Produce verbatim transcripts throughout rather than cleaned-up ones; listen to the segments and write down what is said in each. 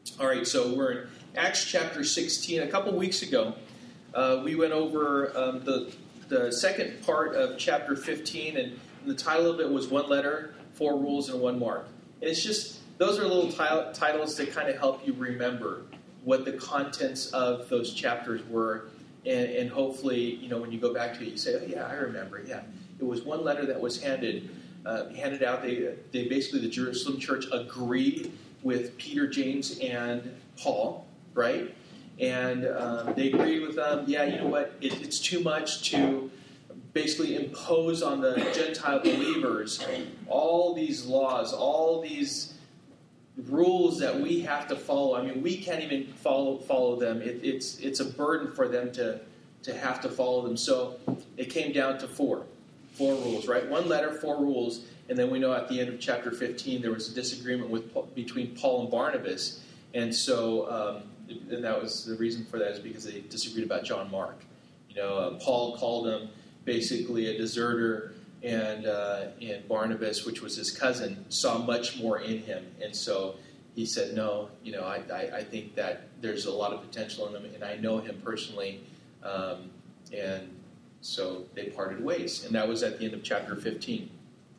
All right, so we're in Acts chapter sixteen. A couple weeks ago, uh, we went over um, the the second part of chapter fifteen, and, and the title of it was One Letter, Four Rules, and One Mark. And it's just, those are little t- titles to kind of help you remember what the contents of those chapters were, and, and hopefully, you know, when you go back to it, you say, oh yeah, I remember, yeah. It was one letter that was handed uh, handed out. They, they basically, the Jerusalem church agreed with Peter, James, and Paul, right? And um, they agreed with them, yeah, you know what, it, it's too much to basically impose on the Gentile believers all these laws, all these rules that we have to follow. I mean, we can't even follow follow them. It, it's it's a burden for them to, to have to follow them. So it came down to four. Four rules, right? One letter, four rules. And then we know at the end of chapter fifteen, there was a disagreement with between Paul and Barnabas. And so, um, and that was the reason for that is because they disagreed about John Mark. You know, uh, Paul called him basically a deserter, and uh, and Barnabas, which was his cousin, saw much more in him. And so he said, no, you know, I, I, I think that there's a lot of potential in him, and I know him personally. Um, and so they parted ways. And that was at the end of chapter fifteen.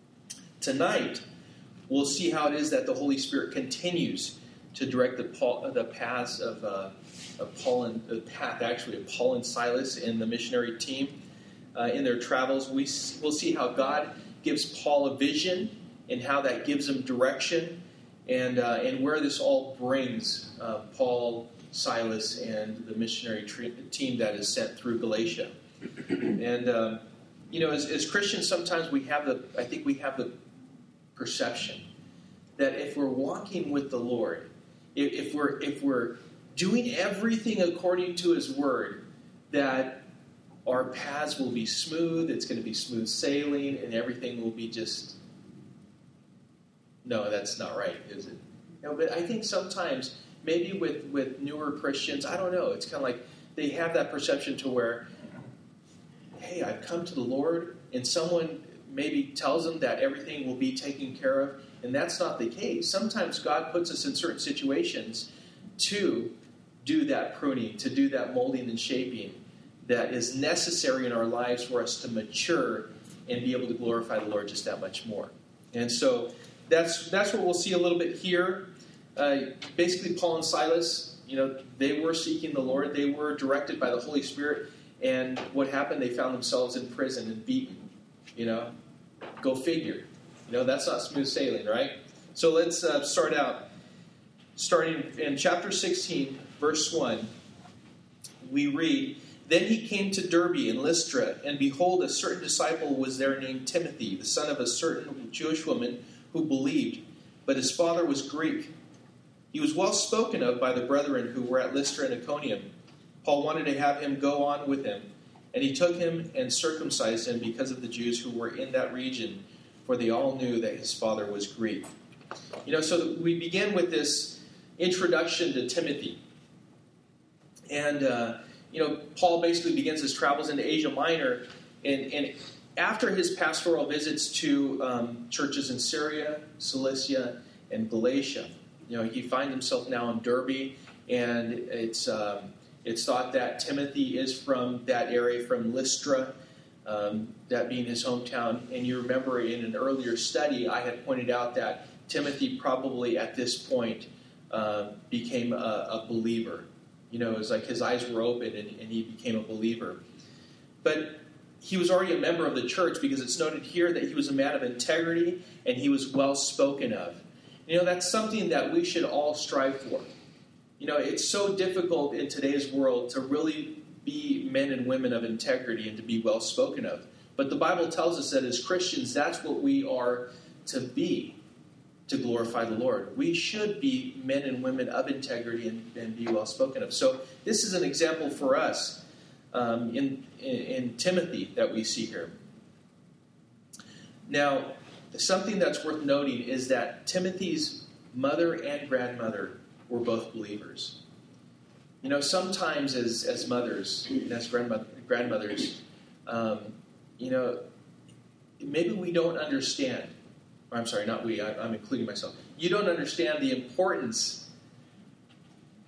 Tonight, we'll see how it is that the Holy Spirit continues to direct the Paul, the paths of, uh, of Paul and the path actually of Paul and Silas and the missionary team uh, in their travels. We we'll see how God gives Paul a vision and how that gives him direction, and uh, and where this all brings uh, Paul, Silas, and the missionary tre- team that is sent through Galatia. And um, you know, as, as Christians, sometimes we have the I think we have the perception that if we're walking with the Lord, if, if we're if we're doing everything according to His Word, that our paths will be smooth. It's going to be smooth sailing, and everything will be just. No, that's not right, is it? No, but I think sometimes maybe with with newer Christians, I don't know. It's kind of like they have that perception to where, hey, I've come to the Lord, and someone maybe tells them that everything will be taken care of, and that's not the case. Sometimes God puts us in certain situations to do that pruning, to do that molding and shaping that is necessary in our lives for us to mature and be able to glorify the Lord just that much more. And so that's that's what we'll see a little bit here. Uh, basically, Paul and Silas, you know, they were seeking the Lord. They were directed by the Holy Spirit. And what happened? They found themselves in prison and beaten. You know, go figure. You know, that's not smooth sailing, right? So let's uh, start out. Starting in chapter sixteen, verse one, we read, Then he came to Derbe and Lystra, and behold, a certain disciple was there named Timothy, the son of a certain Jewish woman who believed, but his father was Greek. He was well spoken of by the brethren who were at Lystra and Iconium. Paul wanted to have him go on with him, and he took him and circumcised him because of the Jews who were in that region, for they all knew that his father was Greek. You know, so we begin with this introduction to Timothy. And, uh, you know, Paul basically begins his travels into Asia Minor, and, and after his pastoral visits to um, churches in Syria, Cilicia, and Galatia, you know, he finds himself now in Derbe, and it's... Um, It's thought that Timothy is from that area, from Lystra, um, that being his hometown. And you remember in an earlier study, I had pointed out that Timothy probably at this point uh, became a, a believer. You know, it was like his eyes were open and, and he became a believer. But he was already a member of the church because it's noted here that he was a man of integrity and he was well spoken of. You know, that's something that we should all strive for. You know, it's so difficult in today's world to really be men and women of integrity and to be well spoken of. But the Bible tells us that as Christians, that's what we are to be, to glorify the Lord. We should be men and women of integrity and, and be well spoken of. So this is an example for us um, in, in, in Timothy that we see here. Now, something that's worth noting is that Timothy's mother and grandmother were both believers. You know, sometimes as as mothers, and as grandmother, grandmothers, um, you know, maybe we don't understand. Or I'm sorry, not we. I, I'm including myself. You don't understand the importance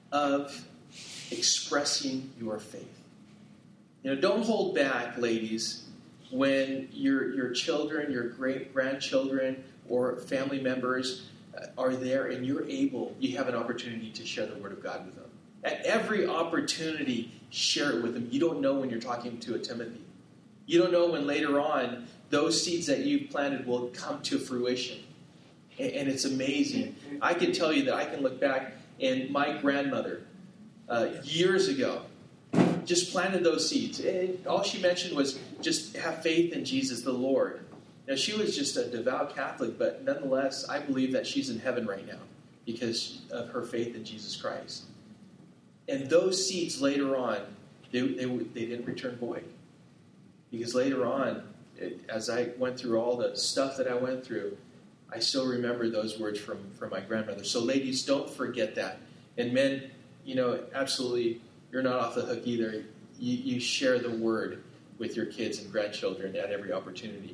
of expressing your faith. You know, don't hold back, ladies, when your your children, your great grandchildren, or family members are there and you're able, you have an opportunity to share the Word of God with them. At every opportunity, share it with them. You don't know when you're talking to a Timothy. You don't know when later on those seeds that you've planted will come to fruition. And, and it's amazing. I can tell you that I can look back and my grandmother, uh, years ago, just planted those seeds. And all she mentioned was just have faith in Jesus the Lord. Now, she was just a devout Catholic, but nonetheless, I believe that she's in heaven right now because of her faith in Jesus Christ. And those seeds later on, they, they, they didn't return void. Because later on, it, as I went through all the stuff that I went through, I still remember those words from, from my grandmother. So ladies, don't forget that. And men, you know, absolutely, you're not off the hook either. You, you share the word with your kids and grandchildren at every opportunity.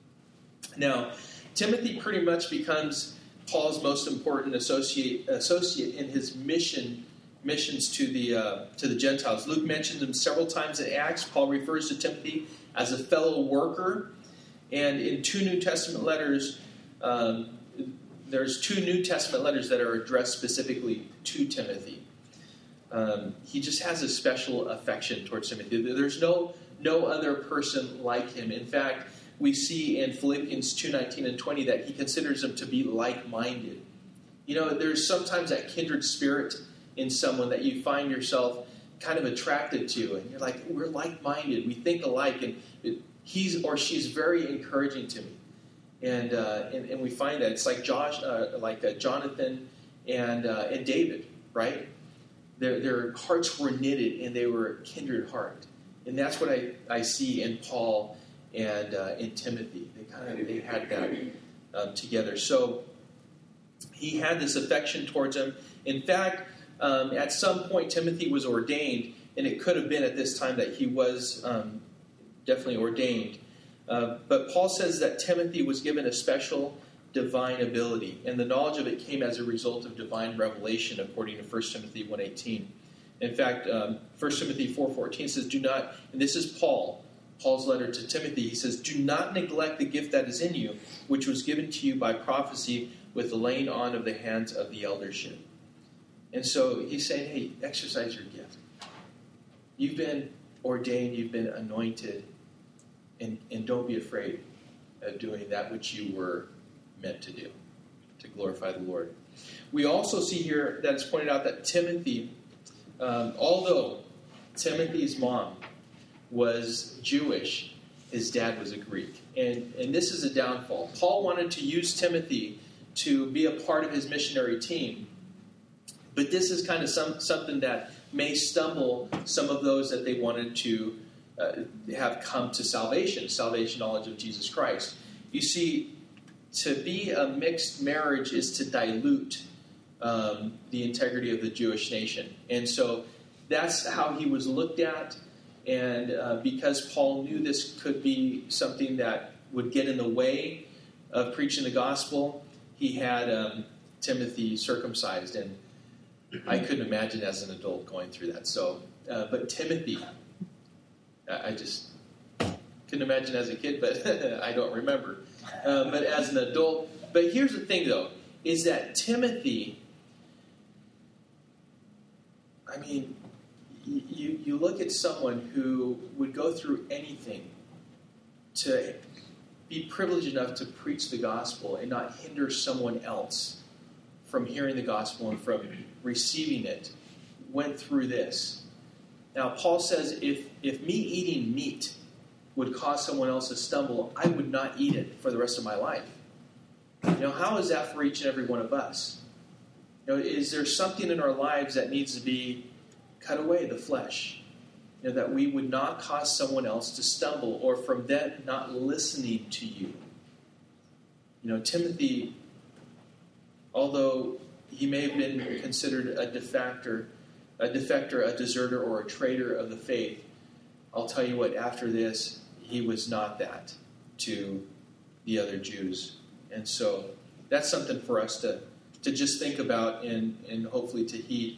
Now, Timothy pretty much becomes Paul's most important associate associate in his mission missions to the uh, to the Gentiles. Luke mentions him several times in Acts. Paul refers to Timothy as a fellow worker, and in two New Testament letters, um, there's two New Testament letters that are addressed specifically to Timothy. Um, he just has a special affection towards Timothy. There's no no other person like him. In fact, we see in Philippians two nineteen and twenty that he considers them to be like-minded. You know, there's sometimes that kindred spirit in someone that you find yourself kind of attracted to, and you're like, we're like-minded, we think alike, and it, he's or she's very encouraging to me, and uh, and, and we find that it's like Josh, uh, like uh, Jonathan and uh, and David, right? Their their hearts were knitted, and they were kindred heart, and that's what I, I see in Paul and uh, in Timothy. They kind of they had that um, together. So he had this affection towards him. In fact, um, at some point Timothy was ordained, and it could have been at this time that he was um, definitely ordained. Uh, but Paul says that Timothy was given a special divine ability, and the knowledge of it came as a result of divine revelation, according to First Timothy one eighteen. In fact, um, First Timothy four fourteen says, do not, and this is Paul, Paul's letter to Timothy, he says, do not neglect the gift that is in you, which was given to you by prophecy with the laying on of the hands of the eldership. And so he's saying, hey, exercise your gift. You've been ordained, you've been anointed, and, and don't be afraid of doing that which you were meant to do, to glorify the Lord. We also see here that it's pointed out that Timothy, um, although Timothy's mom was Jewish, his dad was a Greek. And, and this is a downfall. Paul wanted to use Timothy to be a part of his missionary team. But this is kind of some, something that may stumble some of those that they wanted to uh, have come to salvation, salvation knowledge of Jesus Christ. You see, to be a mixed marriage is to dilute um, the integrity of the Jewish nation. And so that's how he was looked at. And uh, because Paul knew this could be something that would get in the way of preaching the gospel, he had um, Timothy circumcised. And I couldn't imagine as an adult going through that. So, uh, but Timothy, I just couldn't imagine as a kid, but I don't remember. Uh, but as an adult, but here's the thing though, is that Timothy, I mean, You, you look at someone who would go through anything to be privileged enough to preach the gospel and not hinder someone else from hearing the gospel and from receiving it, went through this. Now, Paul says, if, if me eating meat would cause someone else to stumble, I would not eat it for the rest of my life. You know, how is that for each and every one of us? You know, is there something in our lives that needs to be cut away, the flesh, you know, that we would not cause someone else to stumble, or from them not listening to you? You know, Timothy, although he may have been considered a defector, a defector, a deserter, or a traitor of the faith, I'll tell you what, after this, he was not that to the other Jews. And so that's something for us to, to just think about and, and hopefully to heed.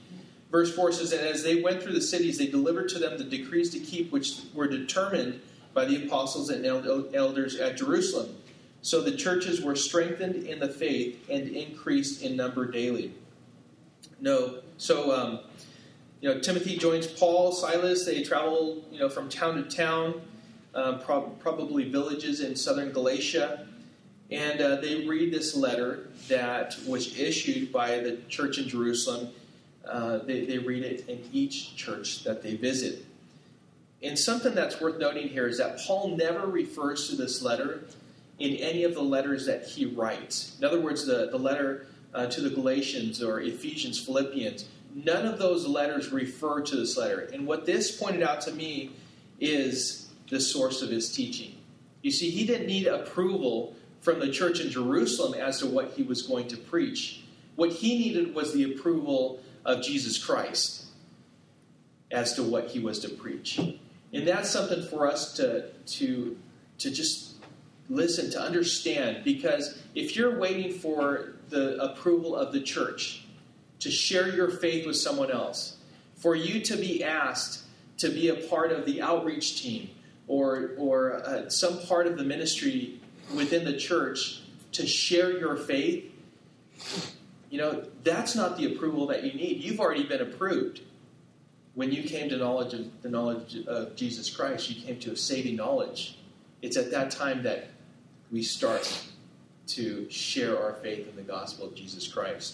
Verse four says, and as they went through the cities, they delivered to them the decrees to keep, which were determined by the apostles and elders at Jerusalem. So the churches were strengthened in the faith and increased in number daily. No, so um, you know, Timothy joins Paul, Silas. They travel, you know, from town to town, um, prob- probably villages in southern Galatia, and uh, they read this letter that was issued by the church in Jerusalem. Uh, they, they read it in each church that they visit. And something that's worth noting here is that Paul never refers to this letter in any of the letters that he writes. In other words, the, the letter uh, to the Galatians or Ephesians, Philippians, none of those letters refer to this letter. And what this pointed out to me is the source of his teaching. You see, he didn't need approval from the church in Jerusalem as to what he was going to preach. What he needed was the approval of Jesus Christ as to what he was to preach. And that's something for us to, to, to just listen, to understand, because if you're waiting for the approval of the church to share your faith with someone else, for you to be asked to be a part of the outreach team or, or uh, some part of the ministry within the church to share your faith, you know, that's not the approval that you need. You've already been approved. When you came to knowledge of the knowledge of Jesus Christ, you came to a saving knowledge. It's at that time that we start to share our faith in the gospel of Jesus Christ.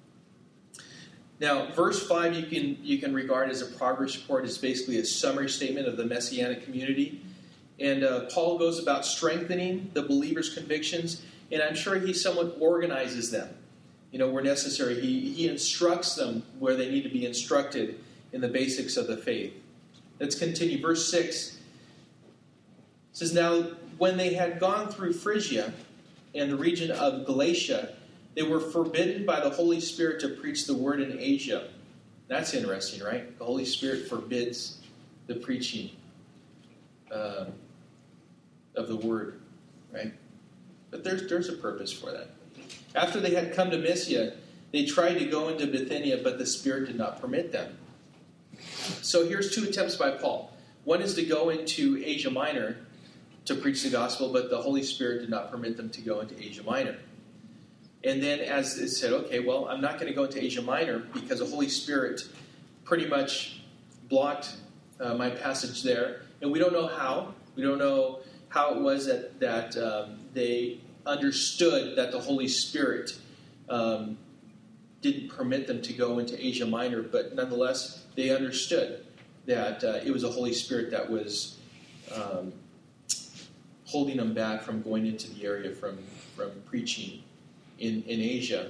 Now, verse five you can you can regard as a progress report. It's basically a summary statement of the Messianic community. And uh, Paul goes about strengthening the believers' convictions, and I'm sure he somewhat organizes them, you know, where necessary. He, he instructs them where they need to be instructed in the basics of the faith. Let's continue. Verse six says, now when they had gone through Phrygia and the region of Galatia, they were forbidden by the Holy Spirit to preach the word in Asia. That's interesting, right? The Holy Spirit forbids the preaching uh, of the word, right? But there's, there's a purpose for that. After they had come to Mysia, they tried to go into Bithynia, but the Spirit did not permit them. So here's two attempts by Paul. One is to go into Asia Minor to preach the gospel, but the Holy Spirit did not permit them to go into Asia Minor. And then as it said, okay, well, I'm not going to go into Asia Minor because the Holy Spirit pretty much blocked uh, my passage there. And we don't know how. We don't know how it was that, that um, they understood that the Holy Spirit um, didn't permit them to go into Asia Minor, but nonetheless, they understood that uh, it was the Holy Spirit that was um, holding them back from going into the area from, from preaching in, in Asia.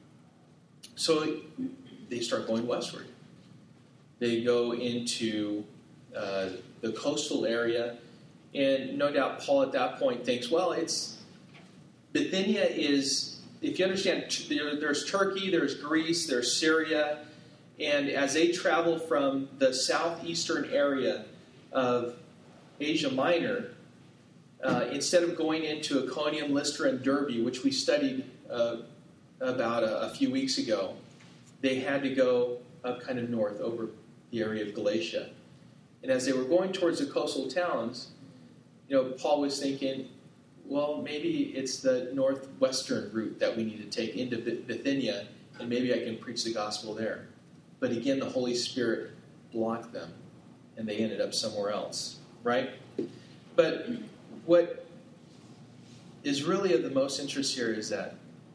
So they start going westward. They go into uh, the coastal area, and no doubt Paul at that point thinks, well, it's Bithynia is, if you understand, there, there's Turkey, there's Greece, there's Syria, and as they travel from the southeastern area of Asia Minor, uh, instead of going into Iconium, Lystra, and Derbe, which we studied uh, about a, a few weeks ago, they had to go up kind of north over the area of Galatia. And as they were going towards the coastal towns, you know, Paul was thinking, well, maybe it's the northwestern route that we need to take into Bithynia, and maybe I can preach the gospel there. But again, the Holy Spirit blocked them, and they ended up somewhere else, right? But what is really of the most interest here is that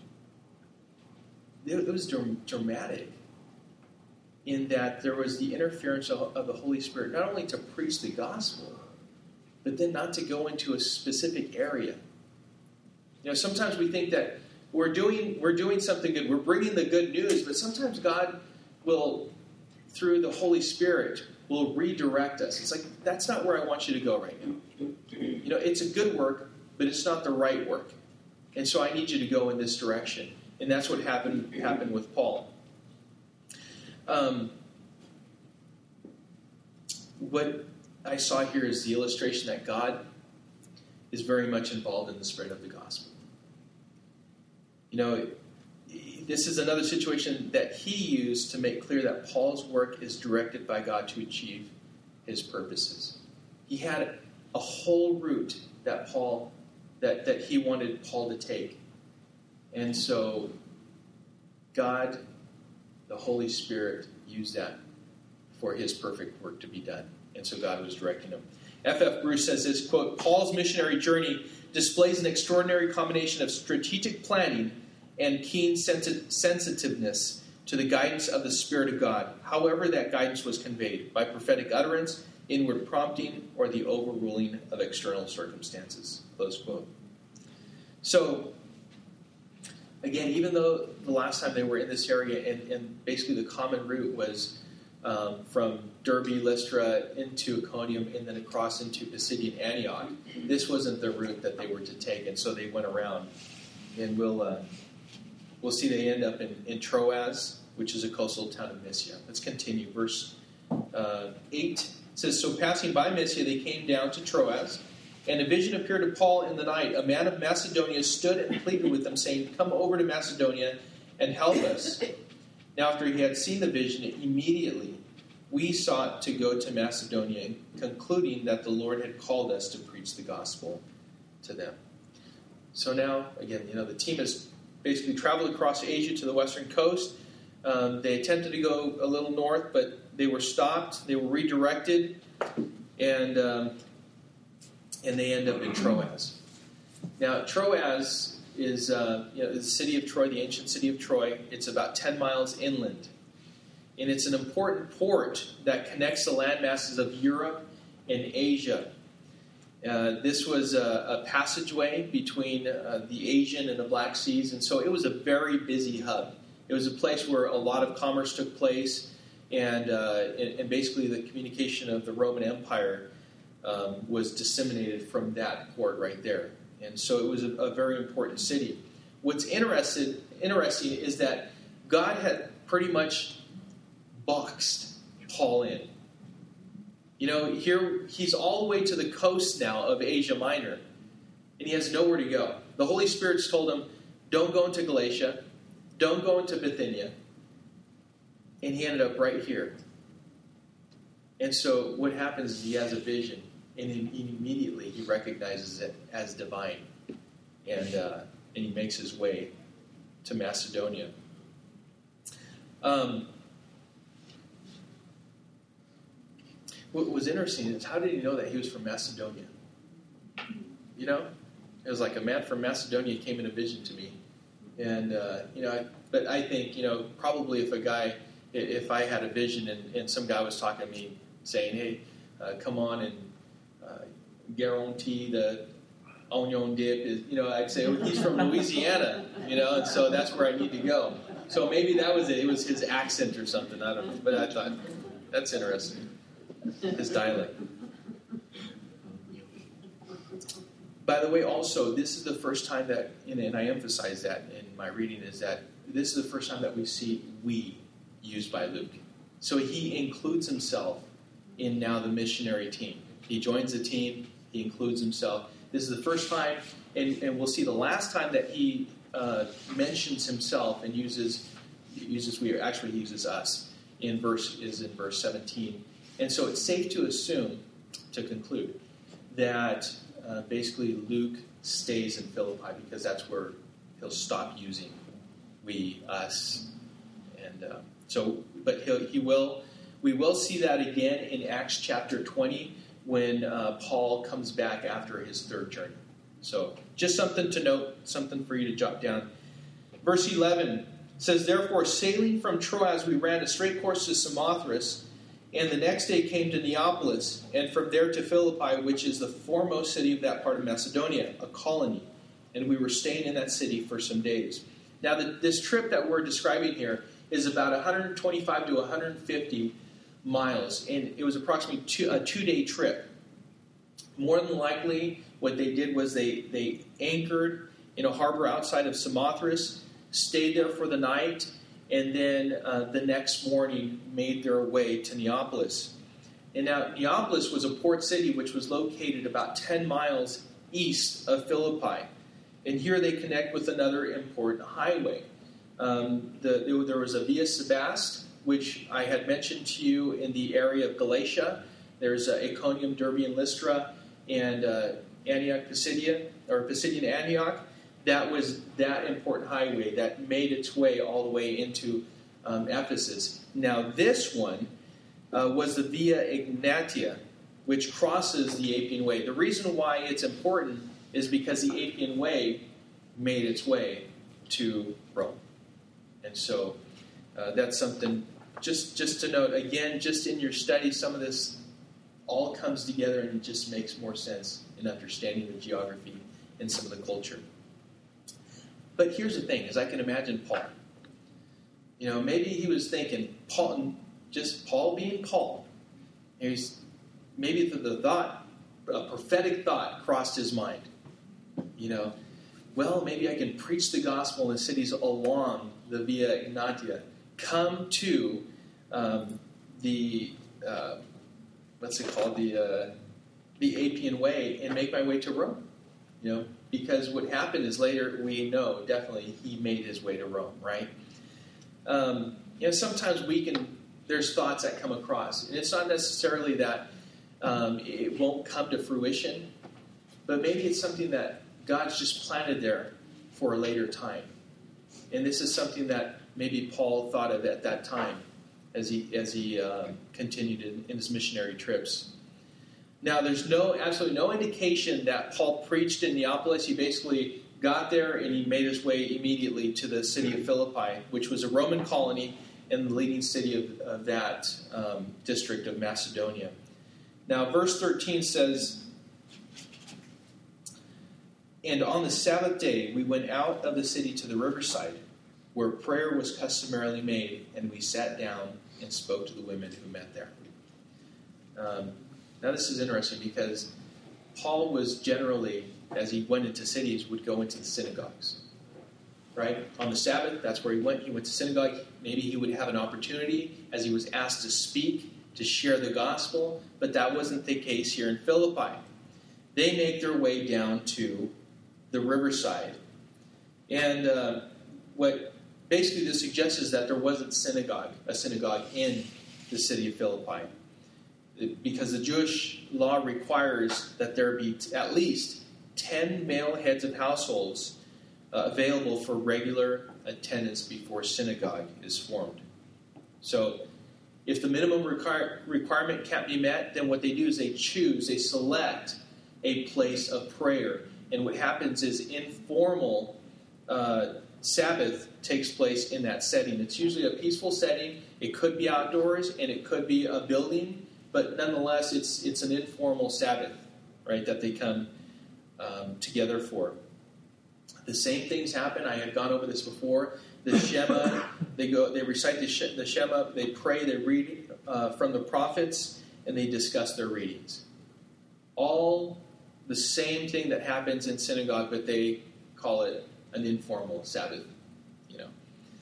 it was dramatic in that there was the interference of the Holy Spirit, not only to preach the gospel, but then not to go into a specific area. You know, sometimes we think that we're doing we're doing something good, we're bringing the good news, but sometimes God will, through the Holy Spirit, will redirect us. It's like, that's not where I want you to go right now. You know, it's a good work, but it's not the right work. And so I need you to go in this direction. And that's what happened happened with Paul. Um, what I saw here is the illustration that God is very much involved in the spread of the gospel. You know, this is another situation that he used to make clear that Paul's work is directed by God to achieve his purposes. He had a whole route that Paul that, that he wanted Paul to take. And so God, the Holy Spirit, used that for his perfect work to be done. And so God was directing him. F F Bruce says this, quote, Paul's missionary journey displays an extraordinary combination of strategic planning and keen sensi- sensitiveness to the guidance of the Spirit of God, however that guidance was conveyed, by prophetic utterance, inward prompting, or the overruling of external circumstances. Close quote. So, again, even though the last time they were in this area, and, and basically the common route was um, from Derbe, Lystra, into Iconium, and then across into Pisidian Antioch, this wasn't the route that they were to take, and so they went around. And we'll uh, we'll see they end up in, in Troas, which is a coastal town of Mysia. Let's continue. Verse uh, eight says, So passing by Mysia, they came down to Troas, and a vision appeared to Paul in the night. A man of Macedonia stood and pleaded with them, saying, Come over to Macedonia and help us. Now after he had seen the vision, immediately we sought to go to Macedonia, concluding that the Lord had called us to preach the gospel to them. So now, again, you know, the team has basically traveled across Asia to the western coast. Um, they attempted to go a little north, but they were stopped. They were redirected, and um, and they end up in Troas. Now, Troas is uh, you know the city of Troy, the ancient city of Troy. It's about ten miles inland, and it's an important port that connects the landmasses of Europe and Asia. Uh, this was a, a passageway between uh, the Asian and the Black Seas, and so it was a very busy hub. It was a place where a lot of commerce took place, and uh, and, and basically the communication of the Roman Empire um, was disseminated from that port right there. And so it was a, a very important city. What's interested, interesting is that God had pretty much boxed Paul in. You know, here he's all the way to the coast now of Asia Minor, and he has nowhere to go. The Holy Spirit's told him, don't go into Galatia, don't go into Bithynia, and he ended up right here. And so what happens is he has a vision, and immediately he recognizes it as divine, and uh, and he makes his way to Macedonia. Um, what was interesting is, how did he know that he was from Macedonia? You know, it was like a man from Macedonia came in a vision to me, and uh, you know, I, but I think you know probably if a guy, if I had a vision and, and some guy was talking to me saying, "Hey, uh, come on and uh, guarantee the onion dip," is, you know, I'd say, "Oh, he's from Louisiana," you know, and so that's where I need to go. So maybe that was it. It was his accent or something. I don't know, but I thought that's interesting. His dialect. By the way, also, this is the first time that, and I emphasize that in my reading, is that this is the first time that we see "we" used by Luke. So he includes himself in now the missionary team. He joins the team. He includes himself. This is the first time, and, and we'll see the last time that he uh, mentions himself and uses uses we actually he uses us in verse is in verse seventeen. And so it's safe to assume, to conclude, that uh, basically Luke stays in Philippi because that's where he'll stop using we, us, and uh, so. But he'll, he will. We will see that again in Acts chapter twenty when uh, Paul comes back after his third journey. So just something to note, something for you to jot down. Verse eleven says, "Therefore, sailing from Troas, we ran a straight course to Samothrace. And the next day came to Neapolis, and from there to Philippi, which is the foremost city of that part of Macedonia, a colony. And we were staying in that city for some days." Now, the, this trip that we're describing here is about one hundred twenty-five to one hundred fifty miles, and it was approximately two, a two-day trip. More than likely, what they did was they, they anchored in a harbor outside of Samothrace, stayed there for the night, and then uh, the next morning made their way to Neapolis. And now Neapolis was a port city which was located about ten miles east of Philippi. And here they connect with another important highway. Um, the, there was a Via Sebaste, which I had mentioned to you in the area of Galatia. There's uh, Iconium, Derbe, and Lystra, and uh, Antioch, Pisidia, or Pisidian Antioch. That was that important highway that made its way all the way into um, Ephesus. Now, this one uh, was the Via Egnatia, which crosses the Appian Way. The reason why it's important is because the Appian Way made its way to Rome. And so uh, that's something just, just to note. Again, just in your study, some of this all comes together and it just makes more sense in understanding the geography and some of the culture. But here's the thing, is I can imagine Paul. You know, maybe he was thinking, Paul, just Paul being Paul. He's, maybe the, the thought, a prophetic thought crossed his mind. You know, well, maybe I can preach the gospel in cities along the Via Egnatia. Come to um, the, uh, what's it called, the uh, the Appian Way and make my way to Rome. You know, because what happened is later we know definitely he made his way to Rome, right? Um, you know, sometimes we can, there's thoughts that come across. And it's not necessarily that um, it won't come to fruition, but maybe it's something that God's just planted there for a later time. And this is something that maybe Paul thought of at that time as he as he uh, continued in, in his missionary trips. Now, there's no absolutely no indication that Paul preached in Neapolis. He basically got there and he made his way immediately to the city of Philippi, which was a Roman colony and the leading city of, of that um, district of Macedonia. Now, verse thirteen says, "And on the Sabbath day we went out of the city to the riverside, where prayer was customarily made, and we sat down and spoke to the women who met there." Um, now this is interesting because Paul was generally, as he went into cities, would go into the synagogues. Right? On the Sabbath, that's where he went. He went to synagogue. Maybe he would have an opportunity, as he was asked to speak, to share the gospel, but that wasn't the case here in Philippi. They make their way down to the riverside. And uh, what basically this suggests is that there wasn't synagogue, a synagogue in the city of Philippi. Because the Jewish law requires that there be at least ten male heads of households uh, available for regular attendance before synagogue is formed. So if the minimum require, requirement can't be met, then what they do is they choose, they select a place of prayer. And what happens is informal uh, Sabbath takes place in that setting. It's usually a peaceful setting. It could be outdoors and it could be a building, but nonetheless, it's it's an informal Sabbath, right, that they come um, together for. The same things happen. I had gone over this before. The Shema, they go, they recite the, She- the Shema, they pray, they read uh, from the prophets, and they discuss their readings. All the same thing that happens in synagogue, but they call it an informal Sabbath, you know.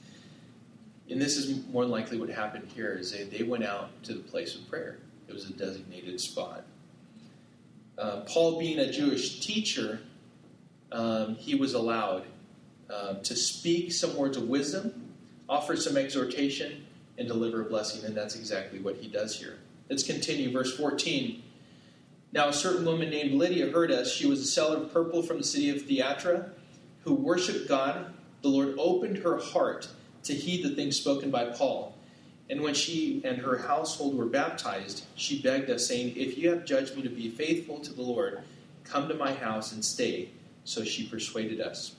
And this is more than likely what happened here, is they, they went out to the place of prayer. It was a designated spot. Uh, Paul, being a Jewish teacher, um, he was allowed uh, to speak some words of wisdom, offer some exhortation, and deliver a blessing, and that's exactly what he does here. Let's continue, verse fourteen. "Now a certain woman named Lydia heard us. She was a seller of purple from the city of Thyatira, who worshipped God. The Lord opened her heart to heed the things spoken by Paul. And when she and her household were baptized, she begged us, saying, 'If you have judged me to be faithful to the Lord, come to my house and stay.' So she persuaded us."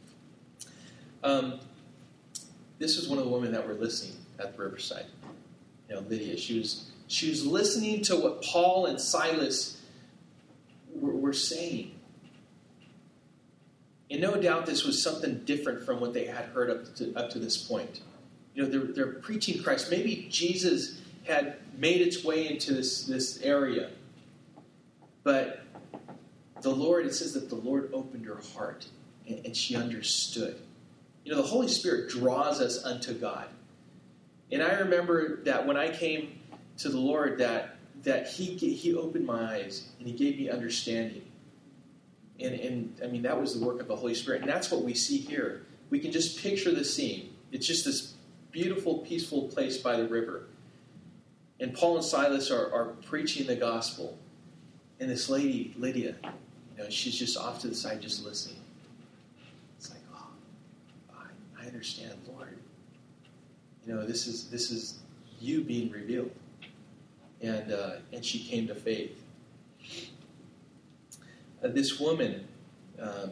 Um, this was one of the women that were listening at the riverside. You know, Lydia. She was she was listening to what Paul and Silas were, were saying. And no doubt this was something different from what they had heard up to, up to this point. You know, they're, they're preaching Christ. Maybe Jesus had made its way into this, this area. But the Lord, it says that the Lord opened her heart and, and she understood. You know, the Holy Spirit draws us unto God. And I remember that when I came to the Lord, that that He He opened my eyes and He gave me understanding. And, and I mean, that was the work of the Holy Spirit. And that's what we see here. We can just picture the scene. it's just this beautiful, peaceful place by the river. And Paul and Silas are, are preaching the gospel. And this lady, Lydia, you know, she's just off to the side just listening. It's like, oh, I, I understand, Lord. You know, this is this is you being revealed. And uh, and she came to faith. Uh, this woman, um,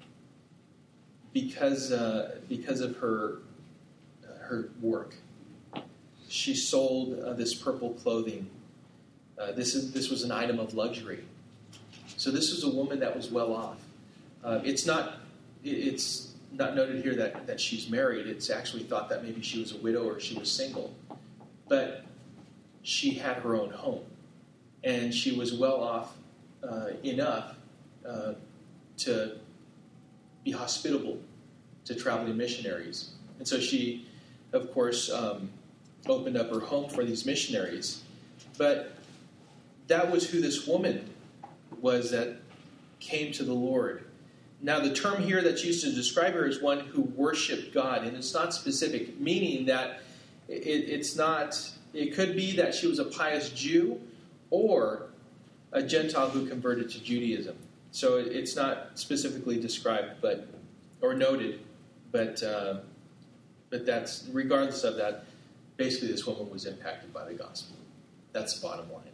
because uh, because of her uh, her work, she sold uh, this purple clothing. Uh, this is this was an item of luxury. So this was a woman that was well off. Uh, it's not it's not noted here that, that she's married. It's actually thought that maybe she was a widow or she was single. But she had her own home. And she was well off uh, enough uh, to be hospitable to traveling missionaries. And so she, of course, um, opened up her home for these missionaries. But that was who this woman was that came to the Lord. Now, the term here that's used to describe her is one who worshiped God, and it's not specific, meaning that it, it's not, it could be that she was a pious Jew or a Gentile who converted to Judaism. So it, it's not specifically described, but or noted, but uh, but that's, regardless of that, basically this woman was impacted by the gospel. That's the bottom line.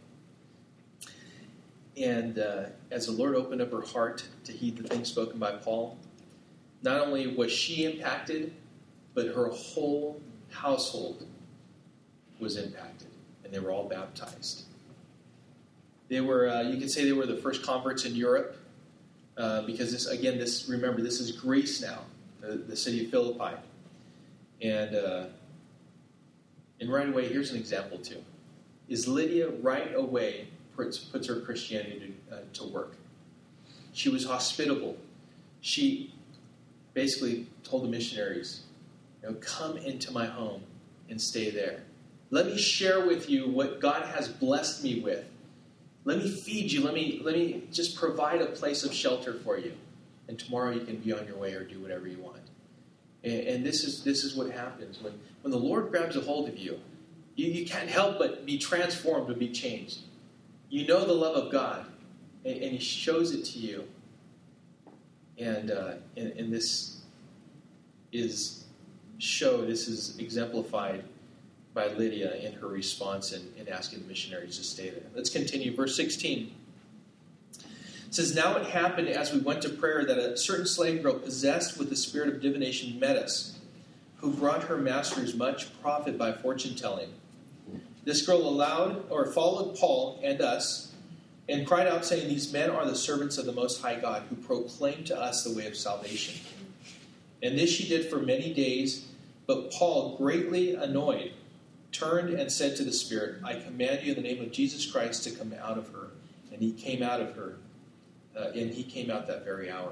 And uh, as the Lord opened up her heart to heed the things spoken by Paul, not only was she impacted, but her whole household was impacted, and they were all baptized. They were, uh, you could say they were the first converts in Europe, uh, because this, again, this, remember, this is Greece now, the, the city of Philippi. And, uh, and right away, here's an example too. Is Lydia right away puts, puts her Christianity to, uh, to work. She was hospitable. She basically told the missionaries, you know, come into my home and stay there. Let me share with you what God has blessed me with. Let me feed you. Let me let me just provide a place of shelter for you. And tomorrow you can be on your way or do whatever you want. And, and this is this is what happens. When, when the Lord grabs a hold of you, you, you can't help but be transformed and be changed. You know the love of God, and, and He shows it to you. And, uh, and, and this is show, this is exemplified by Lydia in her response in, in asking the missionaries to stay there. Let's continue. Verse sixteen. It says, now it happened as we went to prayer that a certain slave girl possessed with the spirit of divination met us, who brought her masters much profit by fortune-telling. This girl allowed or followed Paul and us and cried out, saying, these men are the servants of the Most High God, who proclaim to us the way of salvation. And this she did for many days, but Paul, greatly annoyed, turned and said to the spirit, I command you in the name of Jesus Christ to come out of her. And he came out of her, uh, and he came out that very hour.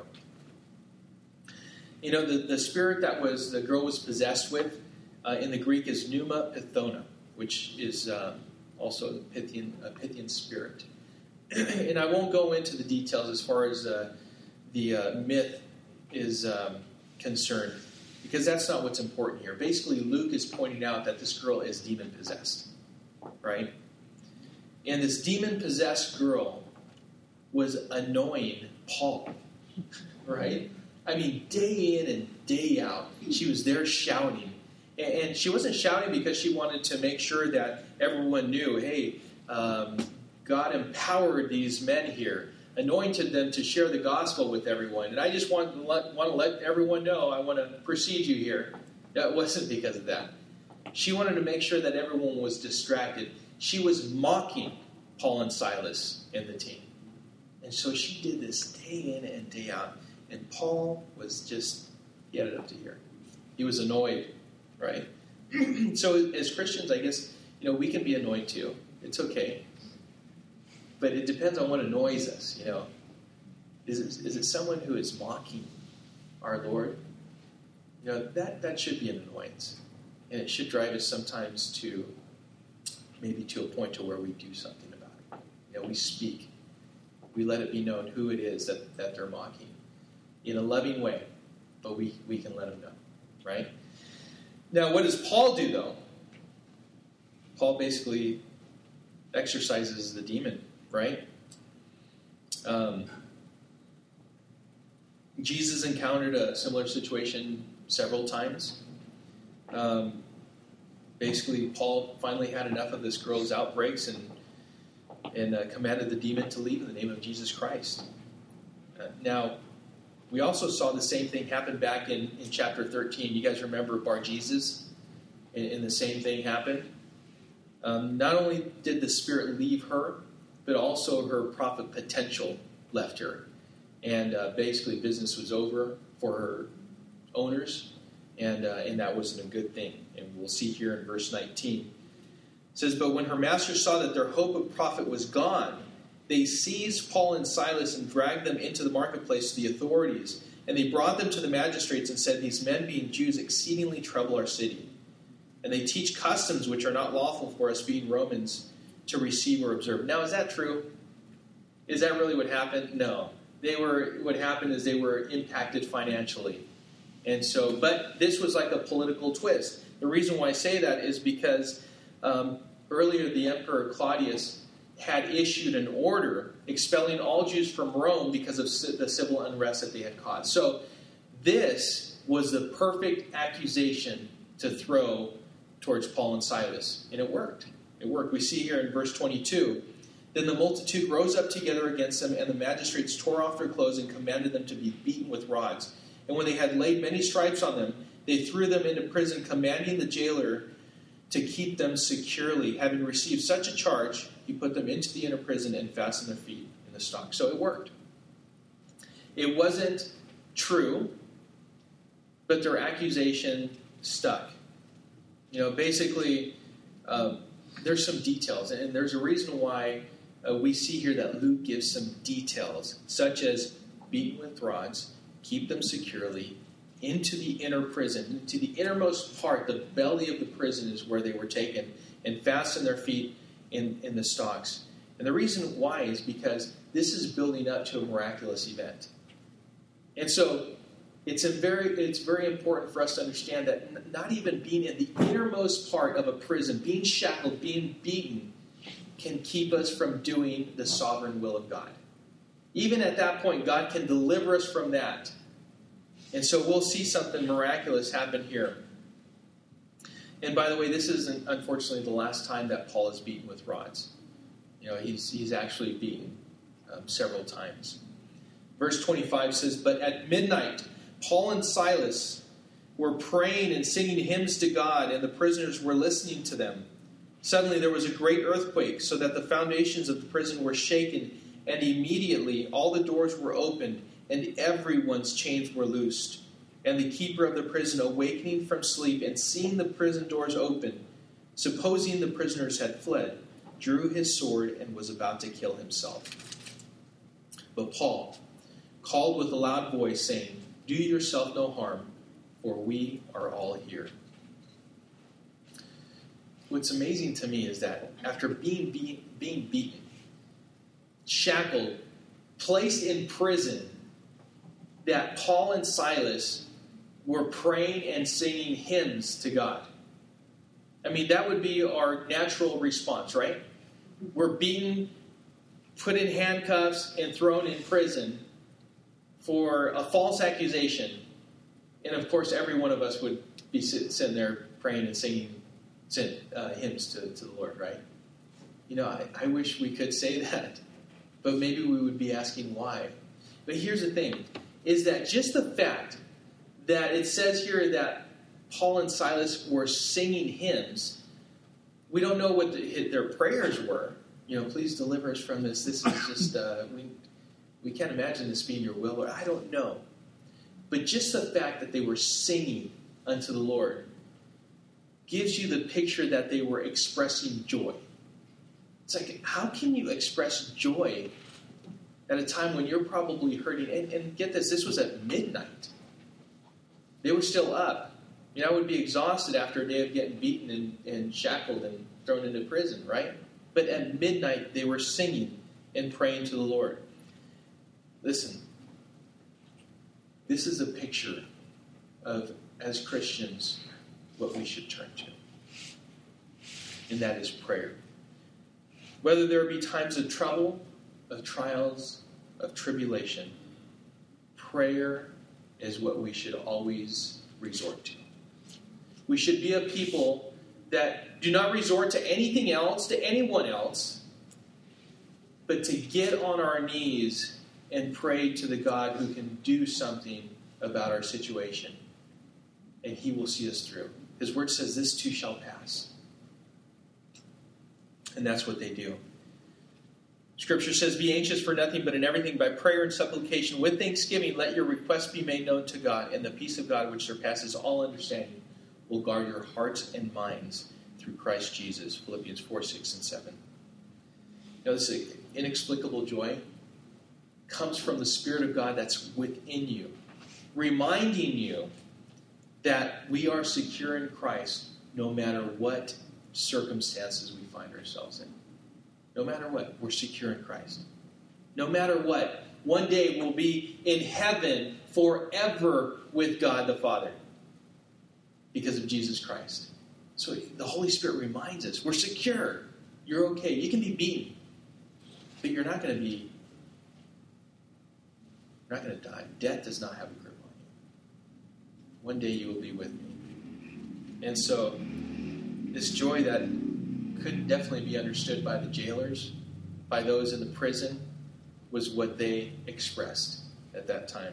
You know, the, the spirit that was the girl was possessed with uh, in the Greek is pneuma pythona, which is uh, also a Pythian, a Pythian spirit. And I won't go into the details as far as uh, the uh, myth is um, concerned, because that's not what's important here. Basically, Luke is pointing out that this girl is demon-possessed, right? And this demon-possessed girl was annoying Paul, right? I mean, day in and day out, she was there shouting. And she wasn't shouting because she wanted to make sure that everyone knew, hey, um, God empowered these men here, anointed them to share the gospel with everyone. And I just want to let, want to let everyone know, I want to precede you here. That wasn't because of that. She wanted to make sure that everyone was distracted. She was mocking Paul and Silas and the team. And so she did this day in and day out. And Paul was just, he had it up to here. He was annoyed. Right? So as Christians, I guess, you know, we can be annoyed too. It's okay. But it depends on what annoys us, you know. Is it, is it someone who is mocking our Lord? You know, that, that should be an annoyance. And it should drive us sometimes to, maybe to a point to where we do something about it. You know, we speak. We let it be known who it is that, that they're mocking. In a loving way, but we, we can let them know. Right? Now, what does Paul do, though? Paul basically exorcises the demon, right? Um, Jesus encountered a similar situation several times. Um, basically, Paul finally had enough of this girl's outbreaks and and uh, commanded the demon to leave in the name of Jesus Christ. Uh, now, we also saw the same thing happen back in, in chapter thirteen. You guys remember Bar-Jesus? And, and the same thing happened. Um, not only did the spirit leave her, but also her prophet potential left her. And uh, basically business was over for her owners, and uh, and that wasn't a good thing. And we'll see here in verse nineteen. It says, "But when her masters saw that their hope of profit was gone, they seized Paul and Silas and dragged them into the marketplace to the authorities. And they brought them to the magistrates and said, 'These men, being Jews, exceedingly trouble our city. And they teach customs which are not lawful for us, being Romans, to receive or observe.'" Now, is that true? Is that really what happened? No. They were. What happened is they were impacted financially. And so, but this was like a political twist. The reason why I say that is because um, earlier the Emperor Claudius had issued an order expelling all Jews from Rome because of the civil unrest that they had caused. So this was the perfect accusation to throw towards Paul and Silas. And it worked. It worked. We see here in verse twenty-two, "Then the multitude rose up together against them, and the magistrates tore off their clothes and commanded them to be beaten with rods. And when they had laid many stripes on them, they threw them into prison, commanding the jailer to keep them securely. Having received such a charge, he put them into the inner prison and fastened their feet in the stocks." So it worked. It wasn't true, but their accusation stuck. You know, basically, um, there's some details, and there's a reason why uh, we see here that Luke gives some details, such as beaten with rods, keep them securely, into the inner prison, into the innermost part, the belly of the prison is where they were taken, and fasten their feet in, in the stocks. And the reason why is because this is building up to a miraculous event. And so it's a very it's very important for us to understand that not even being in the innermost part of a prison, being shackled, being beaten, can keep us from doing the sovereign will of God. Even at that point, God can deliver us from that. And so we'll see something miraculous happen here. And by the way, this isn't, unfortunately, the last time that Paul is beaten with rods. You know, he's, he's actually beaten um, several times. Verse twenty-five says, "But at midnight, Paul and Silas were praying and singing hymns to God, and the prisoners were listening to them. Suddenly there was a great earthquake, so that the foundations of the prison were shaken, and immediately all the doors were opened, and everyone's chains were loosed. And the keeper of the prison, awakening from sleep and seeing the prison doors open, supposing the prisoners had fled, drew his sword and was about to kill himself. But Paul called with a loud voice, saying, 'Do yourself no harm, for we are all here.'" What's amazing to me is that after being, being, being beaten, shackled, placed in prison, that Paul and Silas were praying and singing hymns to God. I mean, that would be our natural response, right? We're beaten, put in handcuffs, and thrown in prison for a false accusation. And of course, every one of us would be sitting there praying and singing uh, hymns to, to the Lord, right? You know, I, I wish we could say that, but maybe we would be asking why. But here's the thing, is that just the fact that it says here that Paul and Silas were singing hymns, we don't know what the, their prayers were. You know, please deliver us from this. This is just, uh, we, we can't imagine this being your will, or I don't know. But just the fact that they were singing unto the Lord gives you the picture that they were expressing joy. It's like, how can you express joy at a time when you're probably hurting? And, and get this, this was at midnight. They were still up. You know, I would be exhausted after a day of getting beaten and, and shackled and thrown into prison, right? But at midnight, they were singing and praying to the Lord. Listen, this is a picture of, as Christians, what we should turn to. And that is prayer. Whether there be times of trouble, of trials, of tribulation, prayer is what we should always resort to. We should be a people that do not resort to anything else, to anyone else, but to get on our knees and pray to the God who can do something about our situation. And he will see us through. His word says, this too shall pass. And that's what they do. Scripture says, be anxious for nothing, but in everything by prayer and supplication with thanksgiving, let your requests be made known to God, and the peace of God, which surpasses all understanding, will guard your hearts and minds through Christ Jesus. Philippians four, six, and seven. You know, this inexplicable joy comes from the Spirit of God that's within you, reminding you that we are secure in Christ no matter what circumstances we find ourselves in. No matter what, we're secure in Christ. No matter what, one day we'll be in heaven forever with God the Father because of Jesus Christ. So the Holy Spirit reminds us, we're secure. You're okay. You can be beaten, but you're not going to be, you're not going to die. Death does not have a grip on you. One day you will be with me. And so this joy that could definitely be understood by the jailers, by those in the prison, was what they expressed at that time.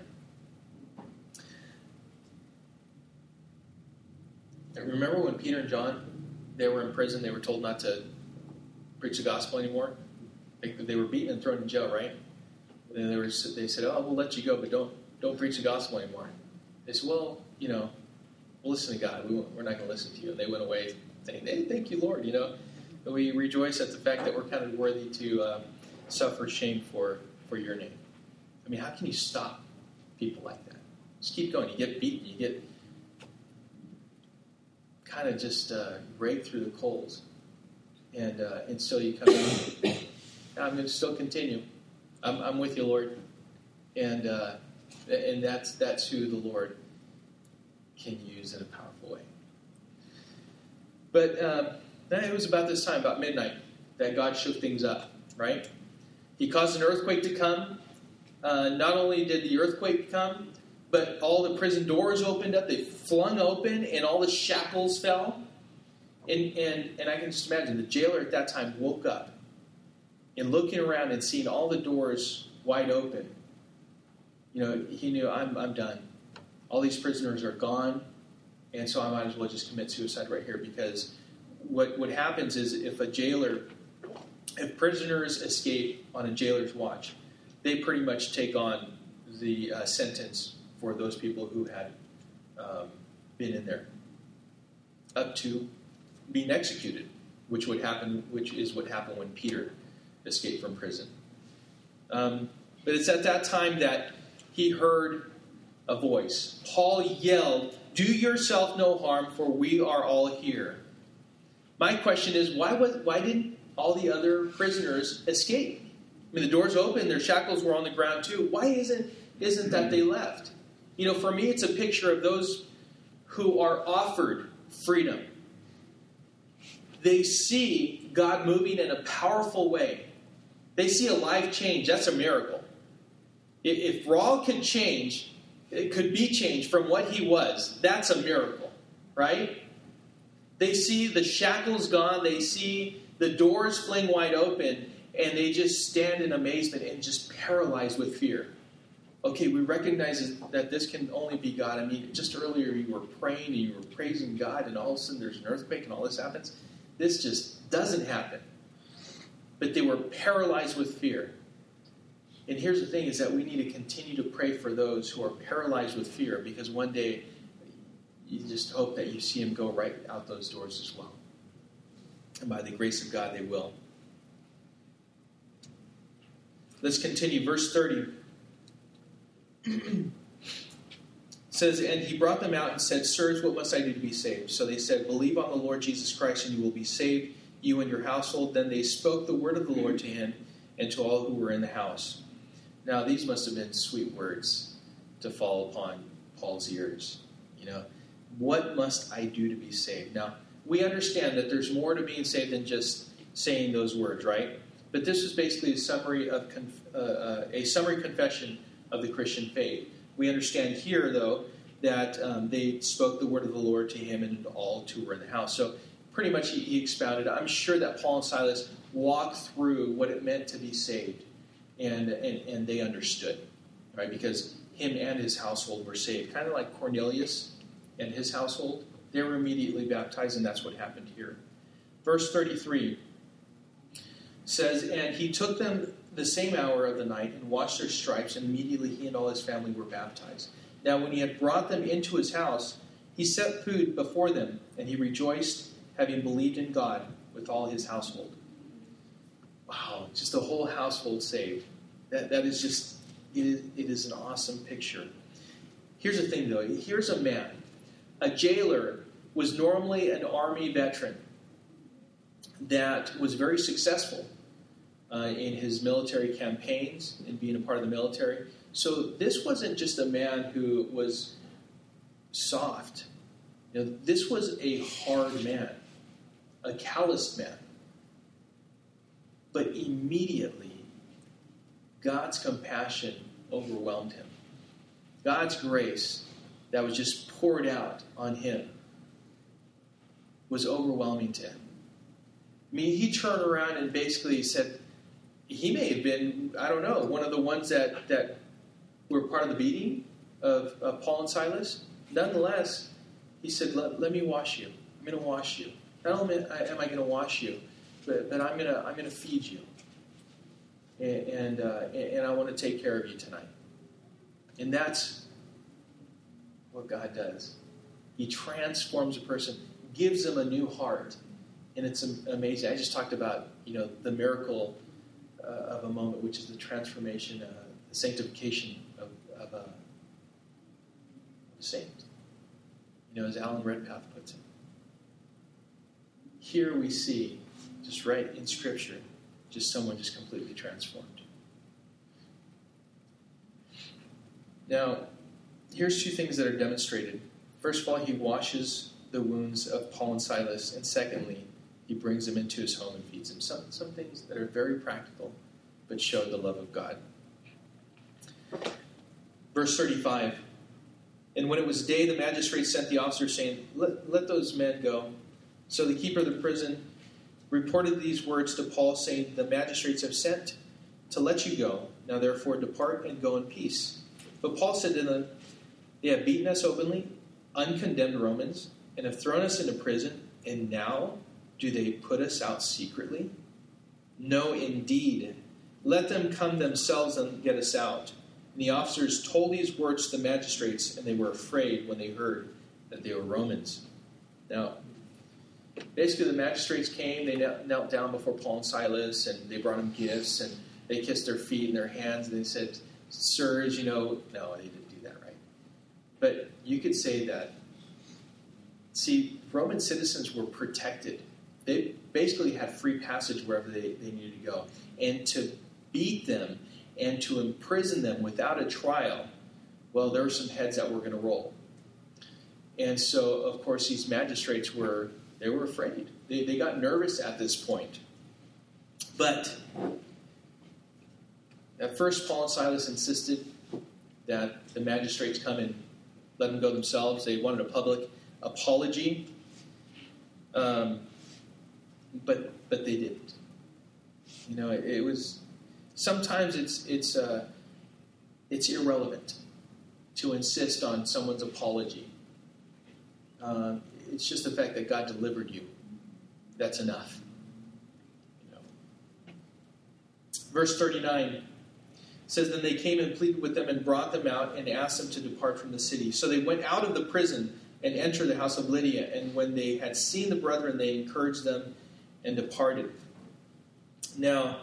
And remember when Peter and John, they were in prison, they were told not to preach the gospel anymore? They, they were beaten and thrown in jail, right? And they, were, they said, oh, we'll let you go, but don't don't preach the gospel anymore. They said, well, you know, we'll listen to God. We won't, we're not going to listen to you. And they went away saying, hey, thank you, Lord, you know. But we rejoice at the fact that we're kind of worthy to uh, suffer shame for, for your name. I mean, how can you stop people like that? Just keep going. You get beaten. You get kind of just uh, raked through the coals. And uh, and still you come out. I'm going to still continue. I'm, I'm with you, Lord. And uh, and that's that's who the Lord can use in a powerful way. But um, it was about this time, about midnight, that God shook things up, right? He caused an earthquake to come. Uh, not only did the earthquake come, but all the prison doors opened up. They flung open, and all the shackles fell. And, and, and I can just imagine the jailer at that time woke up and looking around and seeing all the doors wide open. You know, he knew, I'm, I'm done. All these prisoners are gone, and so I might as well just commit suicide right here, because what, what happens is if a jailer, if prisoners escape on a jailer's watch, they pretty much take on the uh, sentence for those people who had um, been in there, up to being executed, which would happen, which is what happened when Peter escaped from prison. Um, but it's at that time that he heard a voice. Paul yelled, "Do yourself no harm, for we are all here." My question is, why was why didn't all the other prisoners escape? I mean, the doors open, their shackles were on the ground too. Why isn't isn't that they left? You know, for me, it's a picture of those who are offered freedom. They see God moving in a powerful way. They see a life change. That's a miracle. If Raul could change, it could be changed from what he was. That's a miracle, right? They see the shackles gone. They see the doors fling wide open, and they just stand in amazement and just paralyzed with fear. Okay, we recognize that this can only be God. I mean, just earlier you were praying and you were praising God, and all of a sudden there's an earthquake and all this happens. This just doesn't happen. But they were paralyzed with fear. And here's the thing, is that we need to continue to pray for those who are paralyzed with fear, because one day you just hope that you see them go right out those doors as well. And by the grace of God, they will. Let's continue. Verse thirty. It says, "And he brought them out and said, 'Sirs, what must I do to be saved?' So they said, 'Believe on the Lord Jesus Christ, and you will be saved, you and your household.' Then they spoke the word of the Lord to him and to all who were in the house." Now, these must have been sweet words to fall upon Paul's ears. You know, What must I do to be saved? Now, we understand that there's more to being saved than just saying those words, right? But this is basically a summary of conf- uh, uh, a summary confession of the Christian faith. We understand here, though, that um, they spoke the word of the Lord to him and to all who were in the house. So pretty much he, he expounded. I'm sure that Paul and Silas walked through what it meant to be saved, and and, and they understood, right? Because him and his household were saved. Kind of like Cornelius and his household. They were immediately baptized, and that's what happened here. Verse thirty-three says, and he took them the same hour of the night and washed their stripes, and immediately he and all his family were baptized. Now when he had brought them into his house, he set food before them, and he rejoiced, having believed in God with all his household. Wow, just a whole household saved. That That is just, it is, it is an awesome picture. Here's the thing, though. Here's a man. A jailer was normally an army veteran that was very successful uh, in his military campaigns and being a part of the military. So this wasn't just a man who was soft. You know, this was a hard man, a calloused man. But immediately, God's compassion overwhelmed him. God's grace that was just poured out on him was overwhelming to him. I mean, he turned around and basically said, he may have been, I don't know, one of the ones that, that were part of the beating of, of Paul and Silas. Nonetheless, he said, let, let me wash you. I'm going to wash you. Not only am I going to wash you, but, but I'm going to I'm going to feed you. And, and, uh, and I want to take care of you tonight. And that's what God does. He transforms a person, gives them a new heart. And it's amazing. I just talked about, you know, the miracle uh, of a moment, which is the transformation, uh, the sanctification of, of a saint. You know, as Alan Redpath puts it. Here we see, just right in Scripture, just someone just completely transformed. Now, here's two things that are demonstrated. First of all, he washes the wounds of Paul and Silas. And secondly, he brings them into his home and feeds them. Some, some things that are very practical, but show the love of God. Verse thirty-five. And when it was day, the magistrate sent the officers, saying, let, let those men go. So the keeper of the prison reported these words to Paul, saying, the magistrates have sent to let you go. Now therefore depart and go in peace. But Paul said to them, they have beaten us openly, uncondemned Romans, and have thrown us into prison, and now do they put us out secretly? No, indeed. Let them come themselves and get us out. And the officers told these words to the magistrates, and they were afraid when they heard that they were Romans. Now, basically the magistrates came, they knelt down before Paul and Silas, and they brought them gifts, and they kissed their feet and their hands, and they said, sirs, you know, no, they didn't do that, right? But you could say that, see, Roman citizens were protected. They basically had free passage wherever they, they needed to go. And to beat them and to imprison them without a trial, well, there were some heads that were going to roll. And so, of course, these magistrates were, they were afraid. They, they got nervous at this point. But at first, Paul and Silas insisted that the magistrates come and let them go themselves. They wanted a public apology. Um, but but they didn't. You know, it, it was sometimes it's it's uh, it's irrelevant to insist on someone's apology. Uh, it's just the fact that God delivered you. That's enough. You know. Verse thirty-nine says, then they came and pleaded with them and brought them out and asked them to depart from the city. So they went out of the prison and entered the house of Lydia. And when they had seen the brethren, they encouraged them and departed. Now,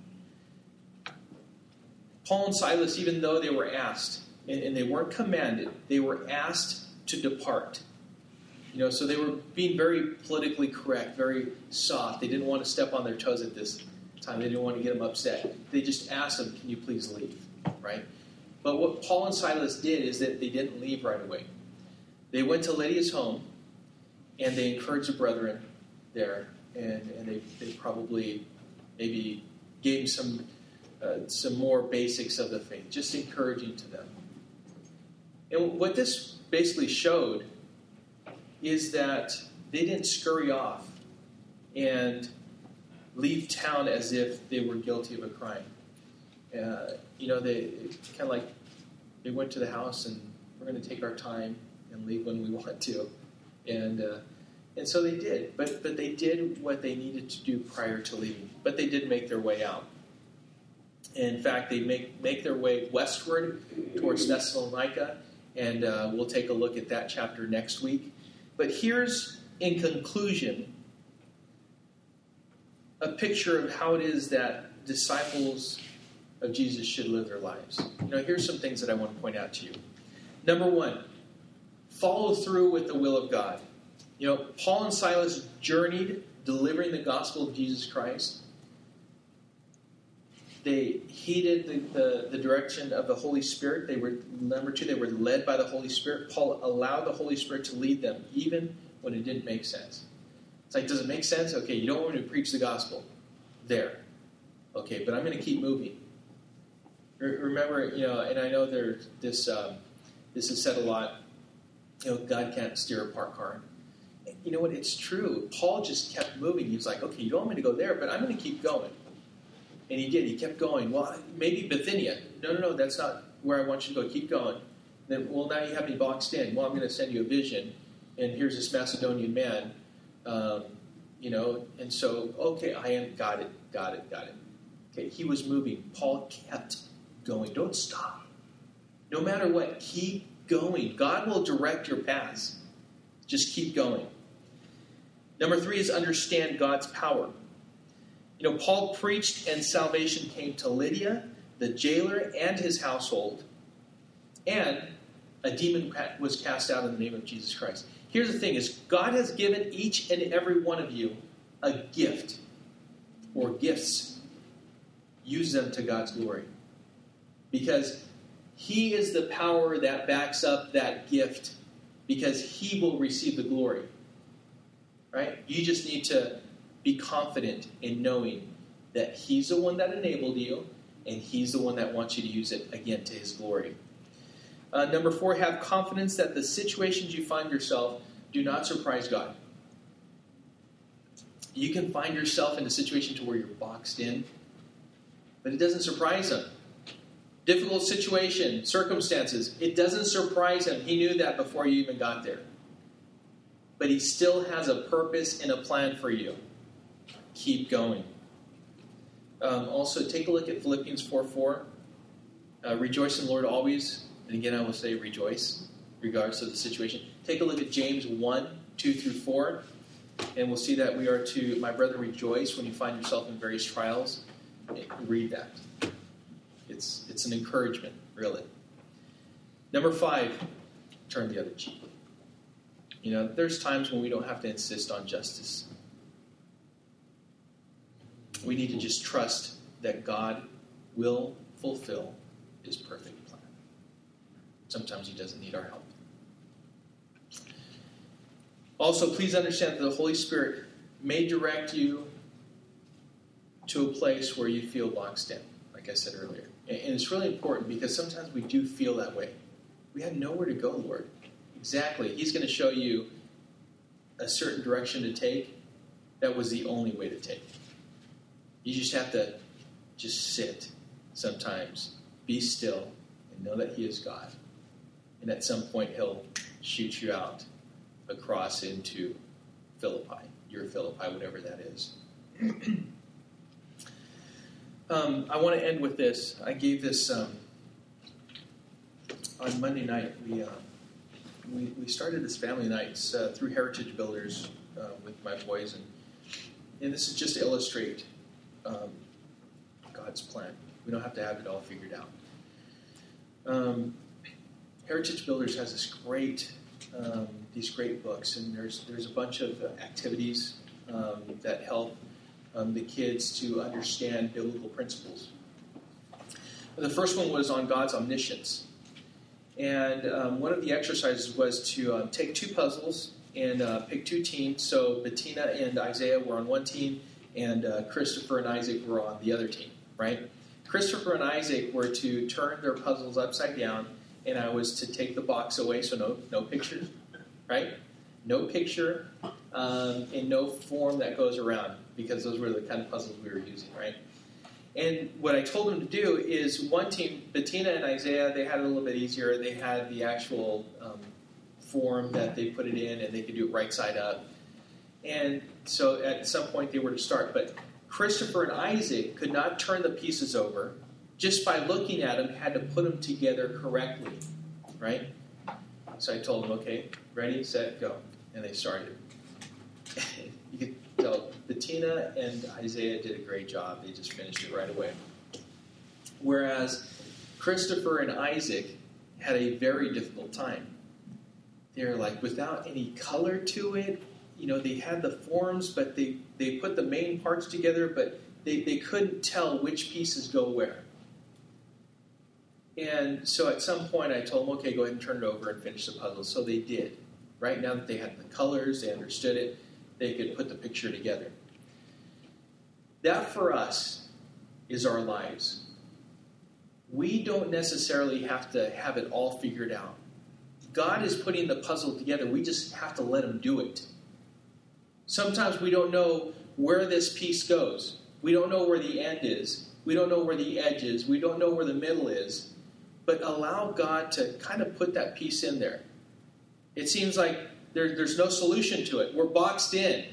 Paul and Silas, even though they were asked, and, and they weren't commanded, they were asked to depart. You know, so they were being very politically correct, very soft. They didn't want to step on their toes at this time. They didn't want to get them upset. They just asked them, can you please leave, right? But what Paul and Silas did is that they didn't leave right away. they went to Lydia's home, and they encouraged the brethren there, and, and they, they probably maybe gave them some, uh, some more basics of the faith, just encouraging to them. And what this basically showed is that they didn't scurry off and leave town as if they were guilty of a crime. Uh, you know, they kind of like they went to the house and we're going to take our time and leave when we want to, and uh, and so they did. But but they did what they needed to do prior to leaving. But they did make their way out. In fact, they make make their way westward towards Thessalonica, and uh, we'll take a look at that chapter next week. But here's, in conclusion, a picture of how it is that disciples of Jesus should live their lives. You know, here's some things that I want to point out to you. Number one, follow through with the will of God. You know, Paul and Silas journeyed delivering the gospel of Jesus Christ. They heeded the, the, the direction of the Holy Spirit. They were, number two, they were led by the Holy Spirit. Paul allowed the Holy Spirit to lead them, even when it didn't make sense. It's like, does it make sense? Okay, you don't want me to preach the gospel. There. Okay, but I'm going to keep moving. Remember, you know, and I know there's this, um, this is said a lot, you know, God can't steer a parked car. You know what? It's true. Paul just kept moving. He was like, okay, you don't want me to go there, but I'm going to keep going. And he did. He kept going. Well, maybe Bithynia. No, no, no, that's not where I want you to go. Keep going. Then, well, now you have me boxed in. Well, I'm going to send you a vision, and here's this Macedonian man, um, you know, and so, okay, I am, got it, got it, got it. Okay, he was moving. Paul kept going. Don't stop. No matter what, keep going. God will direct your paths. Just keep going. Number three is understand God's power. You know, Paul preached and salvation came to Lydia, the jailer, and his household. And a demon was cast out in the name of Jesus Christ. Here's the thing is, God has given each and every one of you a gift or gifts. Use them to God's glory. Because He is the power that backs up that gift, because He will receive the glory. Right? You just need to be confident in knowing that He's the one that enabled you, and He's the one that wants you to use it, again, to His glory. Uh, number four, have confidence that the situations you find yourself do not surprise God. You can find yourself in a situation to where you're boxed in, but it doesn't surprise Him. Difficult situation, circumstances, it doesn't surprise Him. He knew that before you even got there. But He still has a purpose and a plan for you. Keep going. Um, also, take a look at Philippians four four. Uh, rejoice in the Lord always. And again, I will say rejoice, regardless of the situation. Take a look at James one, two through four. And we'll see that we are to, my brother, rejoice when you find yourself in various trials. Read that. It's, it's an encouragement, really. Number five, turn the other cheek. You know, there's times when we don't have to insist on justice. We need to just trust that God will fulfill His perfect plan. Sometimes He doesn't need our help. Also, please understand that the Holy Spirit may direct you to a place where you feel boxed in, like I said earlier. And it's really important because sometimes we do feel that way. We have nowhere to go, Lord. Exactly. He's going to show you a certain direction to take. That was the only way to take. You just have to just sit sometimes, be still, and know that He is God. And at some point, He'll shoot you out across into Philippi, your Philippi, whatever that is. um, I want to end with this. I gave this um, on Monday night. We, uh, we we started this family nights uh, through Heritage Builders uh, with my boys, and and this is just to illustrate um, God's plan. We don't have to have it all figured out. Um, Heritage Builders has this great um, these great books, and there's there's a bunch of uh, activities um, that help um, the kids to understand biblical principles. The first one was on God's omniscience. And um, one of the exercises was to um, take two puzzles and uh, pick two teams. So Bettina and Isaiah were on one team, and uh, Christopher and Isaac were on the other team, right? Christopher and Isaac were to turn their puzzles upside down, and I was to take the box away, so no no pictures, right? No picture um, and no form that goes around, because those were the kind of puzzles we were using, right? And what I told them to do is one team, Bettina and Isaiah, they had it a little bit easier. They had the actual um, form that they put it in, and they could do it right side up. And so at some point they were to start. But Christopher and Isaac could not turn the pieces over. Just by looking at them, had to put them together correctly, right? So I told them, okay, ready, set, go. And they started. You could tell Bettina and Isaiah did a great job. They just finished it right away. Whereas Christopher and Isaac had a very difficult time. They're like, without any color to it, you know, they had the forms, but they, they put the main parts together, but they, they couldn't tell which pieces go where. And so at some point I told them, okay, go ahead and turn it over and finish the puzzle. So they did. Right now that they had the colors, they understood it, they could put the picture together. That for us is our lives. We don't necessarily have to have it all figured out. God is putting the puzzle together. We just have to let him do it. Sometimes we don't know where this piece goes. We don't know where the end is. We don't know where the edge is. We don't know where the middle is. But allow God to kind of put that piece in there. It seems like there, there's no solution to it. We're boxed in.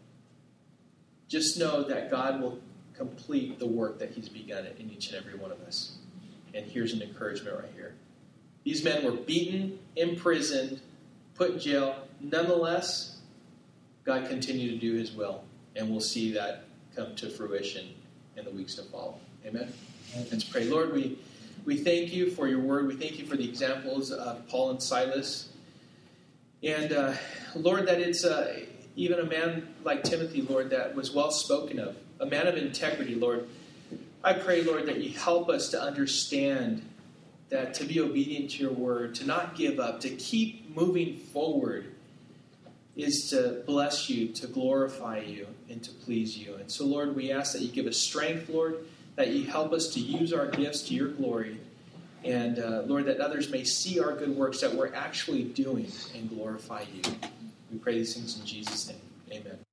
Just know that God will complete the work that he's begun in each and every one of us. And here's an encouragement right here. These men were beaten, imprisoned, put in jail. Nonetheless, God continued to do his will. And we'll see that come to fruition in the weeks to follow. Amen? Amen. Let's pray. Lord, we, we thank you for your word. We thank you for the examples of Paul and Silas. And, uh, Lord, that it's uh, even a man like Timothy, Lord, that was well spoken of. A man of integrity, Lord. I pray, Lord, that you help us to understand that to be obedient to your word, to not give up, to keep moving forward is to bless you, to glorify you, and to please you. And so, Lord, we ask that you give us strength, Lord, that you help us to use our gifts to your glory. And, uh, Lord, that others may see our good works that we're actually doing and glorify you. We pray these things in Jesus' name. Amen.